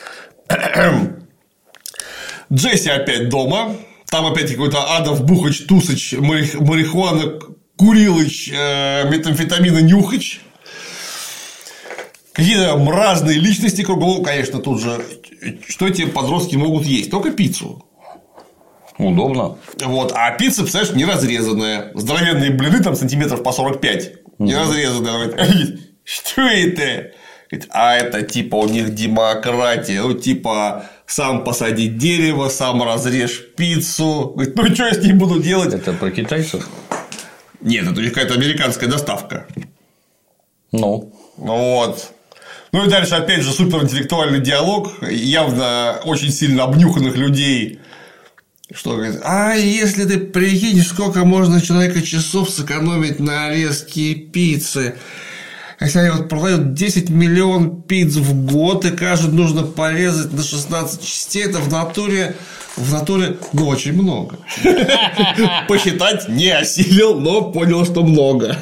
Джесси опять дома. Там опять какой-то Адов Бухач, Тусач, марихуана Курилыч, метамфетамина Нюхач. Какие-то разные личности кругом. Конечно, тут же что эти подростки могут есть? Только пиццу. Удобно. Вот. А пицца, представляешь, не разрезанная. Здоровенные блины там сантиметров по 45. Не разрезанная. Что это? А это типа у них демократия. Ну, типа сам посадить дерево, сам разрежь пиццу. Говорит, ну что я с ним буду делать? Это про китайцев? Нет, это у них какая-то американская доставка. Ну вот. Ну и дальше опять же суперинтеллектуальный диалог. Явно очень сильно обнюханных людей. Что говорит, а если ты прикинешь, сколько можно человека часов сэкономить на нарезке пиццы? Если они вот продают 10 миллионов пиц в год, и каждую нужно порезать на 16 частей, это в натуре, ну, очень много. Посчитать не осилил, но понял, что много.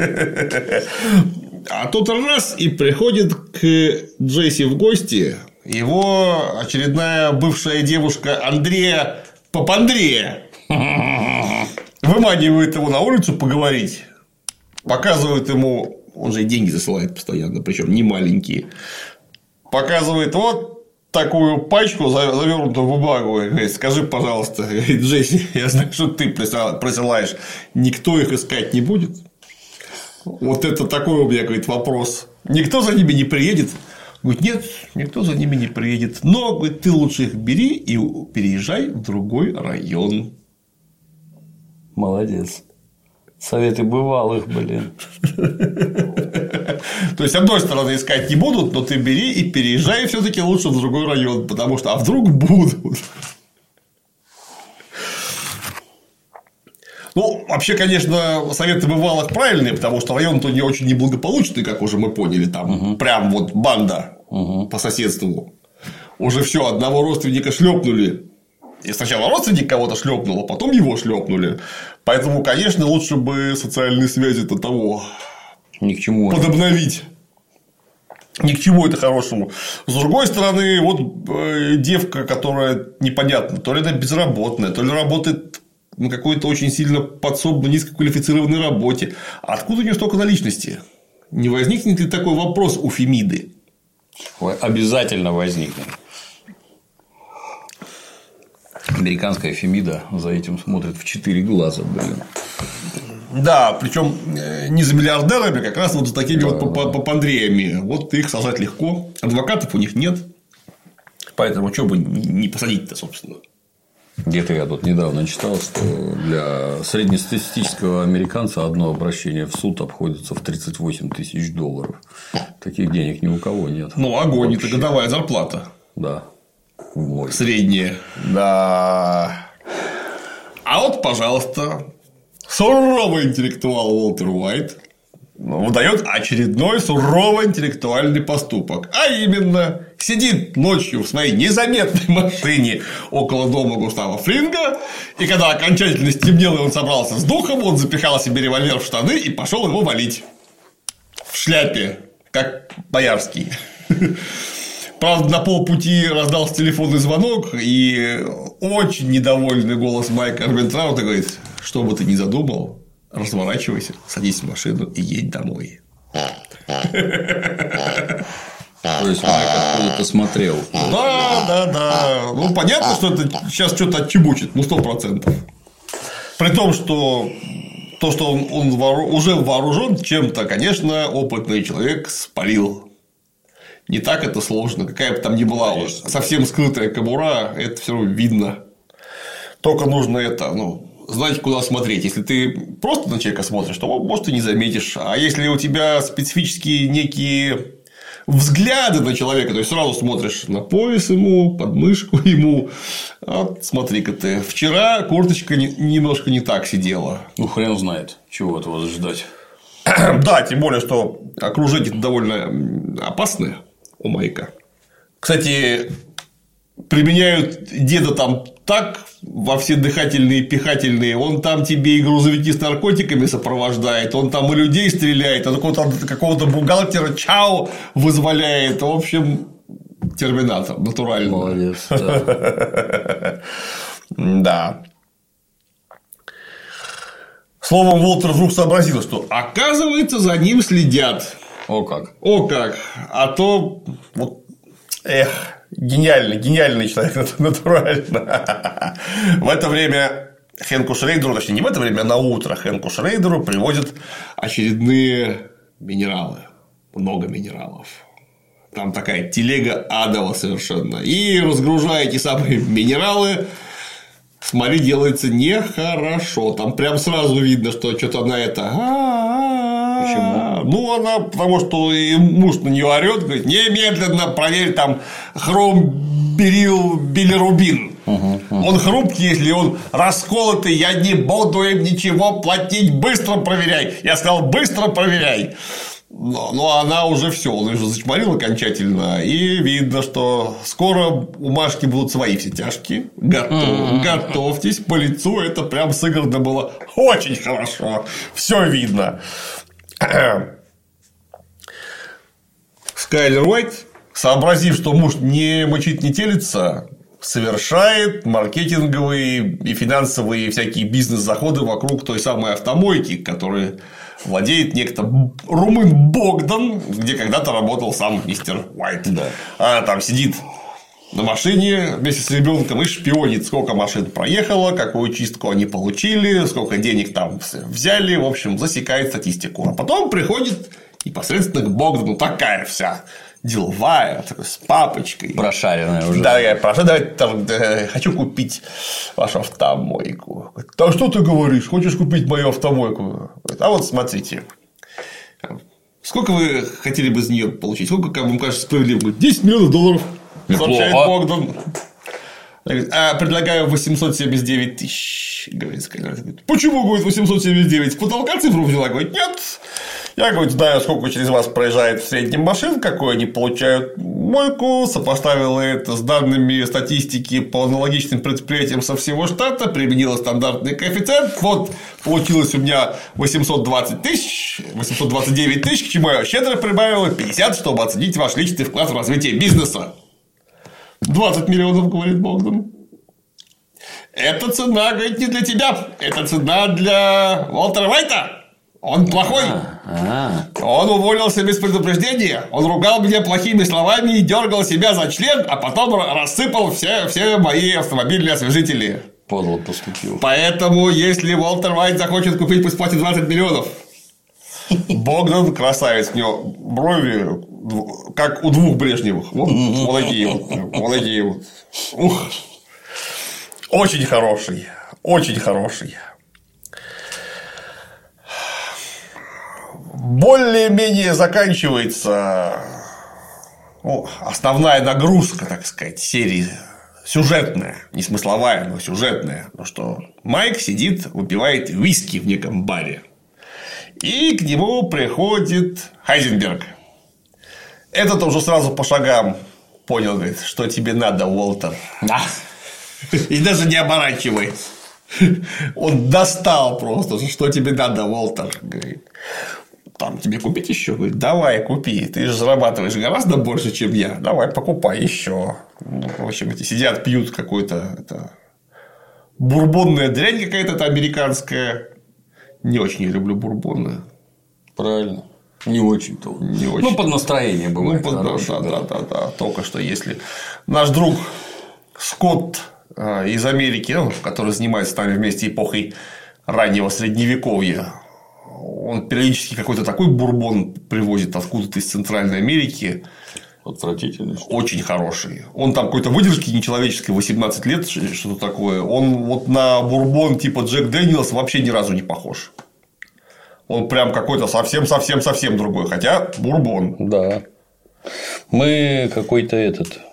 А тут раз и приходит к Джесси в гости его очередная бывшая девушка Андрея Папандрея. Выманивает его на улицу поговорить. Показывает ему. Он же и деньги засылает постоянно, причем не маленькие. Показывает вот такую пачку, завернутую в бумагу. И говорит, скажи, пожалуйста, говорит, Джесси, я знаю, что ты присылаешь, никто их искать не будет. Вот это такой у меня, говорит, вопрос. Никто за ними не приедет. Говорит, нет, никто за ними не приедет. Но, говорит, ты лучше их бери и переезжай в другой район. Молодец. Советы бывалых, блин. То есть, с одной стороны, искать не будут, но ты бери и переезжай все-таки лучше в другой район, потому что, а вдруг будут. Ну, вообще, конечно, советы бывалых правильные, потому что район-то не очень неблагополучный, как уже мы поняли, там прям вот банда по соседству. Уже все, одного родственника шлепнули. И сначала родственник кого-то шлепнул, а потом его шлепнули. Поэтому, конечно, лучше бы социальные связи-то того ни к чему подобновить. Ни к чему это хорошему. С другой стороны, вот девка, которая непонятно, то ли она безработная, то ли работает на какой-то очень сильно подсобно низкоквалифицированной работе. А откуда у нее столько наличности? Не возникнет ли такой вопрос у Фемиды? Обязательно возникнет. Американская Фемида за этим смотрит в 4 глаза, блин. Да, причем не за миллиардерами, как раз вот за такими вот попандреями. Вот их сажать легко. Адвокатов у них нет. Поэтому что бы не посадить-то, собственно. Где-то я тут недавно читал, что для среднестатистического американца одно обращение в суд обходится в $38 тысяч. Таких денег ни у кого нет. Ну, огонь, это годовая зарплата. Да. Ой. Средняя. Да. А вот, пожалуйста, суровый интеллектуал Уолтер Уайт выдает очередной суровый интеллектуальный поступок. А именно, сидит ночью в своей незаметной машине около дома Густава Фринга, и когда окончательно стемнело, и он собрался с духом, он запихал себе револьвер в штаны и пошел его валить. В шляпе, как Боярский. Правда, на полпути раздался телефонный звонок, и очень недовольный голос Майка Арбентраута говорит: что бы ты ни задумал, разворачивайся, садись в машину и едь домой. То есть Майк откуда-то смотрел. Да. Ну, понятно, что это сейчас что-то отчебучит, 100%. При том, что то, что он уже вооружен чем-то, конечно, опытный человек спалил. Не так это сложно. Какая бы там ни была совсем скрытая кобура, это все равно видно. Только нужно знать, куда смотреть. Если ты просто на человека смотришь, то, может, ты не заметишь. А если у тебя специфические некие взгляды на человека, то есть сразу смотришь на пояс ему, подмышку ему. Вот смотри-ка ты. Вчера курточка немножко не так сидела. Ну, хрен знает, чего от вас ждать. Да, тем более, что окружение довольно опасное у Майка. Кстати, применяют деда там так во все дыхательные, пихательные, он там тебе и грузовики с наркотиками сопровождает, он там и людей стреляет, он какого-то бухгалтера чау вызволяет. В общем, терминатор, натурально. Молодец. Да. Словом, Уолтер вдруг сообразил, что, оказывается, за ним следят. О как. А то вот гениальный человек, натурально. В это время Хэнку Шрейдеру, точнее, не в это время, а на утро Хэнку Шрейдеру привозят очередные минералы. Много минералов. Там такая телега адова совершенно. И разгружая эти самые минералы, смотри, делается нехорошо. Там прям сразу видно, что что-то она Почему? Ну, она, потому что и муж на нее орет, говорит: немедленно проверь там хром, берил, билирубин. Он хрупкий, если он расколотый, я не буду им ничего платить, быстро проверяй. Я сказал: быстро проверяй. Но она уже все, он уже зачморил окончательно, и видно, что скоро у Машки будут свои все тяжкие. Готовьтесь, по лицу это прям сыграно было очень хорошо. Все видно. Скайлер Уайт, сообразив, что муж не мочит, не телится, совершает маркетинговые и финансовые всякие бизнес-заходы вокруг той самой автомойки, которой владеет некто румын Богдан, где когда-то работал сам мистер Уайт. Да. Она там сидит на машине вместе с ребенком и шпионит, сколько машин проехало, какую чистку они получили, сколько денег там взяли, в общем, засекает статистику. А потом приходит непосредственно к Богдану такая вся деловая, с папочкой. Прошаренная уже. Да, я хочу купить вашу автомойку. Да что ты говоришь? Хочешь купить мою автомойку? А вот смотрите. Сколько вы хотели бы из нее получить? Сколько, как вам кажется, справедливо? 10 миллионов долларов. Сообщает Богдан. Предлагаю 879 тысяч. Говорит Скайлер. Почему, говорит, 879? С потолка цифру взяла? Говорит, нет. Я, говорит, знаю, сколько через вас проезжает в среднем машин, какой они получают мойку, сопоставила это с данными статистики по аналогичным предприятиям со всего штата, применила стандартный коэффициент. Вот получилось у меня 820 тысяч, 829 тысяч, к чему я щедро прибавила 50, чтобы оценить ваш личный вклад в развитие бизнеса. 20 миллионов, говорит Богдан. Эта цена, говорит, не для тебя, это цена для Уолтера Уайта. Он плохой. Он уволился без предупреждения. Он ругал меня плохими словами и дергал себя за член, а потом рассыпал все мои автомобильные освежители. Подло поступил. Поэтому, если Уолтер Уайт захочет купить, пусть платит 20 миллионов. Богдан красавец, у него брови как у двух Брежневых. Вот такие вот. Ух. Очень хороший. Очень хороший. Более-менее заканчивается основная нагрузка, так сказать, серии сюжетная, не смысловая, но сюжетная. Ну что, Майк сидит, выпивает виски в неком баре. И к нему приходит Хайзенберг. Этот уже сразу по шагам понял, говорит, что тебе надо, Уолтер. И даже не оборачиваясь. Он достал просто, что тебе надо, Уолтер. Говорит, там тебе купить еще? Говорит, давай, купи. Ты же зарабатываешь гораздо больше, чем я. Давай, покупай еще. В общем, эти сидят, пьют какой-то бурбонная дрянь какая-то американская. Не очень я люблю бурбоны. Правильно. Не очень-то. Не очень. Ну, под настроение бывает. Да. Только что если наш друг Скотт из Америки, который занимается с нами вместе эпохой раннего средневековья, он периодически какой-то такой бурбон привозит откуда-то из Центральной Америки. Отвратительный. Очень хороший. Он там какой-то выдержки нечеловеческой, 18 лет, что-то такое. Он вот на бурбон типа Джек Дэниелс вообще ни разу не похож. Он прям какой-то совсем другой. Хотя бурбон. Да. Мы какой-то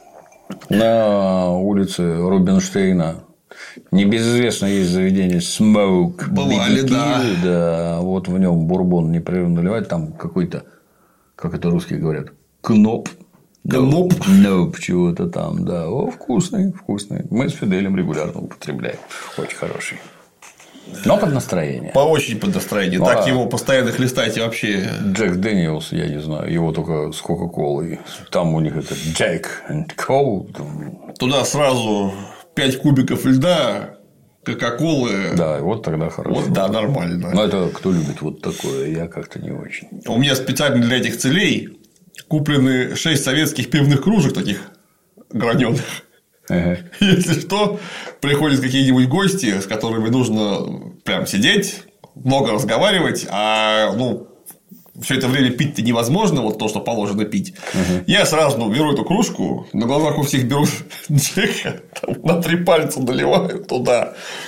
на улице Рубинштейна. Небезызвестно есть заведение Smoke. Бывали, да. Вот в нем бурбон непрерывно наливать. Там какой-то, как это русские говорят, кноп. Ноп, чего-то там, да. О, вкусный. Мы с Фиделем регулярно употребляем. Очень хороший. Но под настроение. Очень под настроение. Так его постоянно хлестать вообще. Джек Дэниелс, я не знаю, его только с Кока-Колой. Там у них это Джек and Coke. Туда сразу 5 кубиков льда, Кока-Колы. Да, вот тогда хорошо. Вот, да, нормально. Но это кто любит вот такое, я как-то не очень. У меня специально для этих целей куплены 6 советских пивных кружек таких граненых. Если что, приходят какие-нибудь гости, с которыми нужно прям сидеть, много разговаривать, а все это время пить-то невозможно, вот то, что положено пить. Я сразу беру эту кружку, на глазах у всех беру Джека, на 3 пальца наливаю туда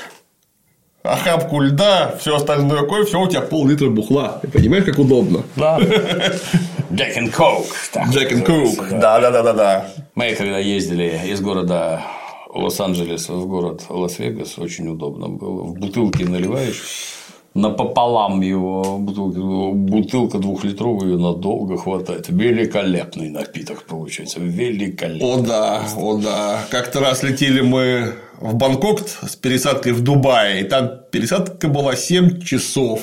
охапку льда, все остальное кофе, все, у тебя пол-литра бухла. Ты понимаешь, как удобно? Да. Jack and Coke. Jack and Coke. Да. Мы когда ездили из города Лос-Анджелес в город Лас-Вегас, очень удобно было. В бутылке наливаешь, напополам его бутылка 2-литровая, ее надолго хватает. Великолепный напиток получается. Великолепный. О да. Как-то раз летели мы в Бангкок с пересадкой в Дубае, и там пересадка была 7 часов.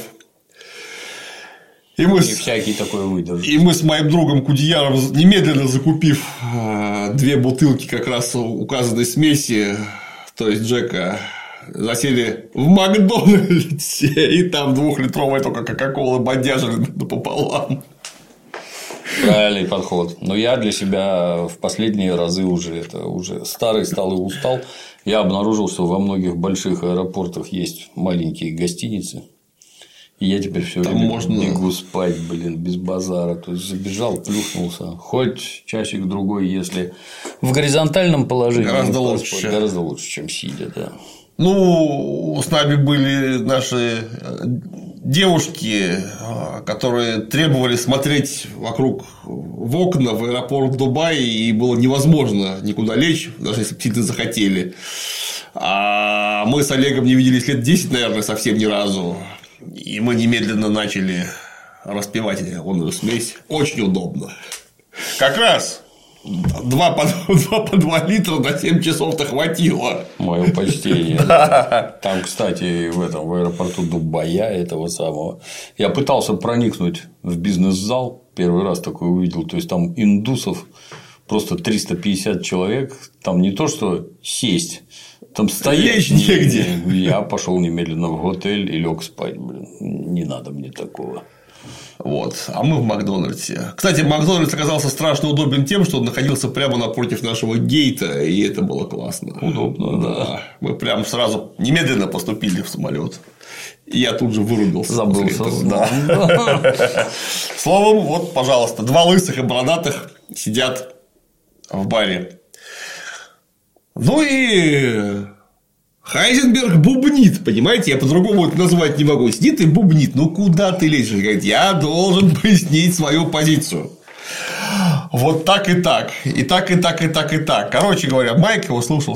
И всякий такой выдержит. И мы с моим другом Кудеяром, немедленно закупив 2 бутылки как раз указанной смеси, то есть Джека, засели в Макдональдсе, и там 2-литровая только Кока-Кола бодяжили напополам. Правильный подход. Но я для себя в последние разы уже старый стал и устал. Я обнаружил, что во многих больших аэропортах есть маленькие гостиницы. И я теперь все время бегу спать, без базара. То есть забежал, плюхнулся. Хоть часик-другой, если в горизонтальном положении. Гораздо лучше, чем сидя, да. Ну, с нами были наши девушки, которые требовали смотреть вокруг в окна в аэропорт Дубая, и было невозможно никуда лечь, даже если птицы захотели. А мы с Олегом не виделись лет 10, наверное, совсем ни разу. И мы немедленно начали распивать онную смесь. Очень удобно. Как раз 2 по 2 литра на 7 часов-то хватило. Мое почтение. Там, кстати, в аэропорту Дубая этого самого. Я пытался проникнуть в бизнес-зал. Первый раз такой увидел. То есть там индусов просто 350 человек. Там не то, что сесть. Там стоять негде. Я пошел немедленно в готель и лег спать. Не надо мне такого. Вот. А мы в Макдональдсе. Кстати, Макдональдс оказался страшно удобен тем, что он находился прямо напротив нашего гейта, и это было классно. Удобно, да. Мы прям сразу немедленно поступили в самолет. И я тут же вырубился. Забылся. Да. Словом, вот, пожалуйста, 2 лысых и бородатых сидят в баре. Ну и Хайзенберг бубнит, понимаете, я по-другому это назвать не могу. Сидит и бубнит, ну куда ты лезешь? Говорит, я должен пояснить свою позицию. Вот так и так. И так, и так, и так, и так. Короче говоря, Майк его слушал.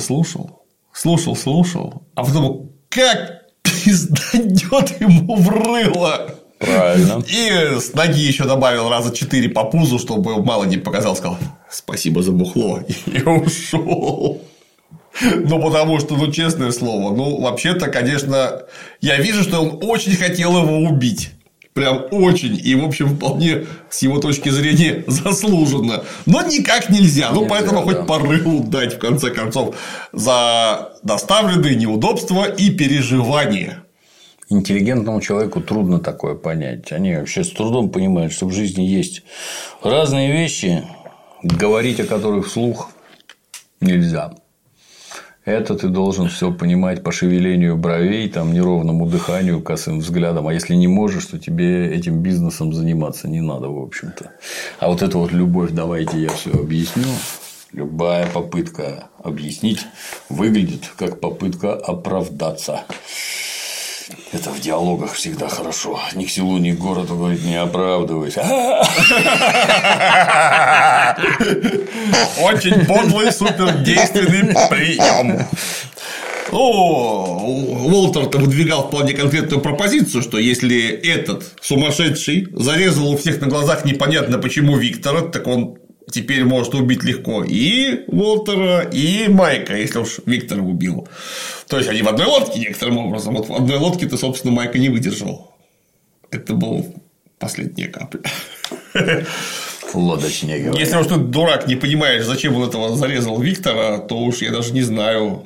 А потом как пизданет ему в рыло. Правильно. И с ноги еще добавил раза 4 по пузу, чтобы мало не показал, сказал спасибо за бухло. И ушел. Ну, потому что, честное слово, вообще-то, конечно, я вижу, что он очень хотел его убить. Прям очень. И, в общем, вполне с его точки зрения заслуженно. Но никак нельзя. Поэтому хоть по рылу дать, в конце концов, за доставленные неудобства и переживания. Интеллигентному человеку трудно такое понять. Они вообще с трудом понимают, что в жизни есть разные вещи, говорить о которых вслух нельзя. Это ты должен все понимать по шевелению бровей, неровному дыханию, косым взглядом. А если не можешь, то тебе этим бизнесом заниматься не надо, в общем-то. А вот эта любовь, давайте я все объясню. Любая попытка объяснить выглядит как попытка оправдаться. Это в диалогах всегда хорошо. Ни к селу, ни к городу, говорит, не оправдывайся. Очень подлый, супердейственный прием. Уолтер-то выдвигал вполне конкретную пропозицию, что если этот сумасшедший зарезал у всех на глазах непонятно почему Виктора, так он теперь может убить легко и Уолтера, и Майка, если уж Виктора убил. То есть они в одной лодке некоторым образом. Вот в одной лодке-то, собственно, Майка не выдержал. Это была последняя капля. Лодочнее говорят. Если уж ты, дурак, не понимаешь, зачем он этого зарезал Виктора, то уж я даже не знаю.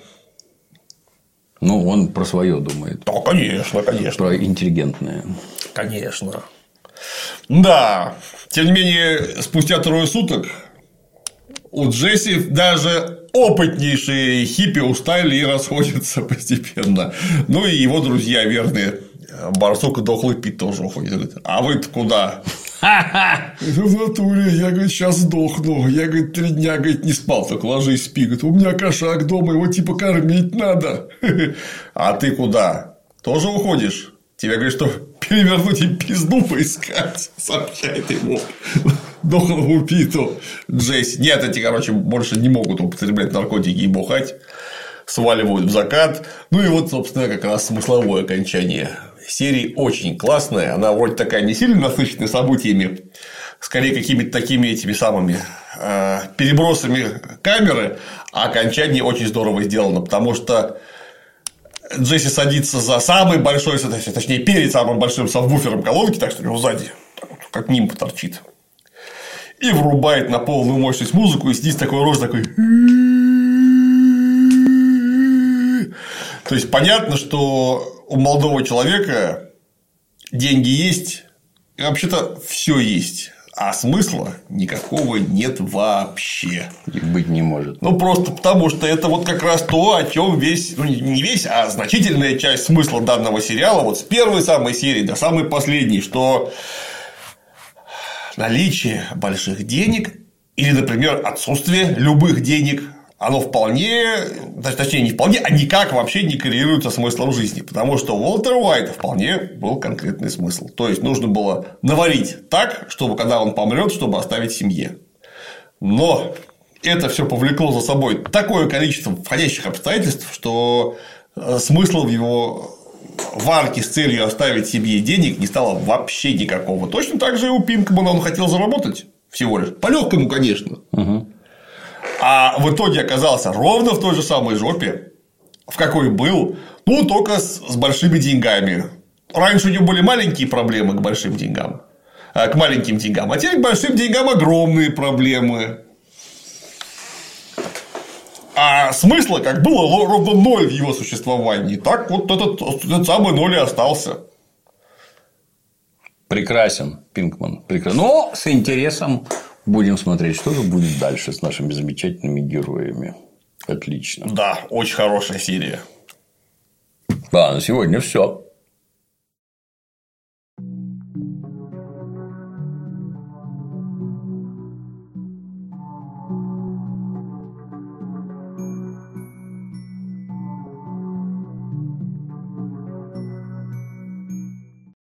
Он про свое думает. Да, конечно. Про интеллигентное. Конечно. Да. Тем не менее, спустя 3 суток у Джесси даже опытнейшие хиппи устали и расходятся постепенно. Ну и его друзья верные. Барсук и Дохлый Пит тоже уходят. А вы-то куда? В натуре, я, говорит, сейчас сдохну. Я, говорит, 3 дня, говорит, не спал, так ложись, спи. Говорит, у меня кошак дома, его типа кормить надо. А ты куда? Тоже уходишь? Тебе говорят, что перевернуть и пизду поискать, сообщает ему Дохлому Питу Джесси. Нет, эти, больше не могут употреблять наркотики и бухать. Сваливают в закат. Ну и вот, собственно, как раз смысловое окончание серии очень классная. Она вроде такая не сильно насыщенная событиями, скорее какими-то такими этими самыми перебросами камеры, а окончание очень здорово сделано, потому что Джесси садится за самый большой, точнее, перед самым большим сабвуфером колонки, так что у него сзади как нимб торчит. И врубает на полную мощность музыку, и сидит такой рожь такой. То есть понятно, что у молодого человека деньги есть, и вообще-то все есть. А смысла никакого нет вообще. И быть не может. Ну, просто потому, что это вот как раз то, о чем весь, ну, не весь, а значительная часть смысла данного сериала, вот с первой самой серии до самой последней, что наличие больших денег или, например, отсутствие любых денег, оно вполне, точнее, не вполне, а никак вообще не коррелирует со смыслом жизни. Потому что у Уолтера Уайта вполне был конкретный смысл. То есть, нужно было наварить так, чтобы, когда он помрет, чтобы оставить семье. Но это все повлекло за собой такое количество входящих обстоятельств, что смысла в его варке с целью оставить семье денег не стало вообще никакого. Точно так же и у Пинкмана он хотел заработать всего лишь. По-легкому, конечно. А в итоге оказался ровно в той же самой жопе, в какой был, ну, только с большими деньгами. Раньше у него были маленькие проблемы к большим деньгам, к маленьким деньгам, а теперь к большим деньгам огромные проблемы. А смысла как было ровно ноль в его существовании, так вот этот самый ноль и остался. Прекрасен, Пинкман. Прекрасен. Но с интересом будем смотреть, что же будет дальше с нашими замечательными героями. Отлично. Да, очень хорошая серия. Да, на сегодня все.